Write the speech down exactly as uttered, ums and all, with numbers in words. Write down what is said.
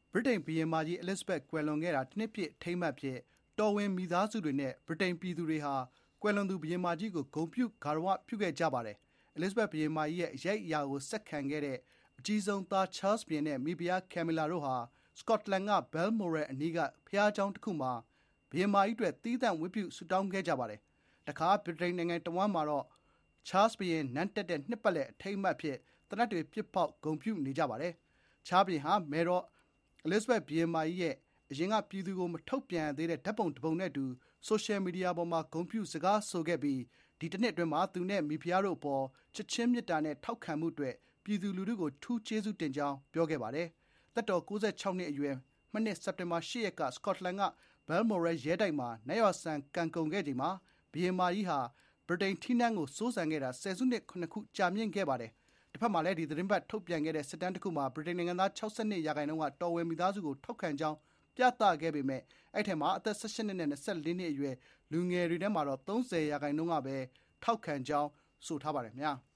ဗြိတိန်ဘုရင်မကြီး Elizabeth ကွယ်လွန်ခဲ့တာတစ်နှစ်ပြည့်အထိမ်းအမှတ်အဖြစ်တော်ဝင်မိသားစုတွေနဲ့ဗြိတိန်ပြည်သူတွေဟာကွယ်လွန်သူဘုရင်မကြီးကိုဂုဏ်ပြုဂါရဝပြုခဲ့ကြပါတယ်။ Elizabeth ဘုရင်မကြီးရဲ့အရိုက်အရာကိုဆက်ခံခဲ့တဲ့အကြီးဆုံးသား Charles ဘုရင်နဲ့မိဖုရား Camilla တို့ဟာစကော့တလန်က Balmoral အနီးကဘုရားကျောင်းတစ်ခုမှာဘုရင်မကြီးအတွက်သီးသန့်ဝတ်ပြုဆုတောင်းခဲ့ကြပါတယ်။တခါဗြိတိန်နိုင်ငံတဝန်းမှာတော့ Charles ဘုရင်နန်းတက်တဲ့နှစ်ပတ်လည်အထိမ်းအမှတ်အဖြစ်သေနတ်တွေပစ်ဖောက်ဂုဏ်ပြုနေကြပါတယ်။ Charles ဘုရင်ဟာမယ်တော် Elizabeth ဘုရင်မကြီးရဲ့အရင်ကပြည်သူကိုမထုတ်ပြန်ရသေးတဲ့ဓာတ်ပုံတစ်ပုံနဲ့အတူဆိုရှယ်မီဒီယာပေါ်မှာဂုဏ်ပြုစကားဆိုခဲ့ပြီးဒီတစ်နှစ်အတွင်းမှာသူနဲ့မိဖုရားတို့အပေါ်ချစ်ချင်းမေတ္တာနဲ့ထောက်ခံမှုအတွက်ပြည်သူလူထုကိုထူးကျေးဇူးတင်ကြောင်းပြောခဲ့ပါတယ်။သက်တော်ကိုးဆယ်ခြောက်နှစ်အရွယ်မနှစ်စက်တင်ဘာရှစ်ရက်ကစကော့တလန်က Balmoral ရဲတိုက်မှာနတ်ရွာစံကန်ကုန်ခဲ့ချိန်မှာဘုရင်မကြီးဟာဗြိတိန်ထီးနန်းကိုစိုးစံခဲ့တာဆယ်စုနှစ်ခုနှစ်ခုကြာမြင့်ခဲ့ပါတယ်။တစ်ဖက်မှာလည်းဒီသတင်းပတ်ထုတ်ပြန်ခဲ့တဲ့စစ်တမ်းတစ်ခုမှာဗြိတိန်နိုင်ငံသား၆၂ရာခိုင်နှုန်းကတော်ဝင်မိသားစုကိုထောက်ခံကြောင်းပြသခဲ့ပေမဲ့အဲ့ထက်မှာအသက်၁၈နှစ်နဲ့၂၄နှစ်အရွယ်လူငယ်တွေထဲမှာတော့၃၀ရာခိုင်နှုန်းကပဲထောက်ခံကြောင်းဆိုထားပါတယ်ခင်ဗျာ။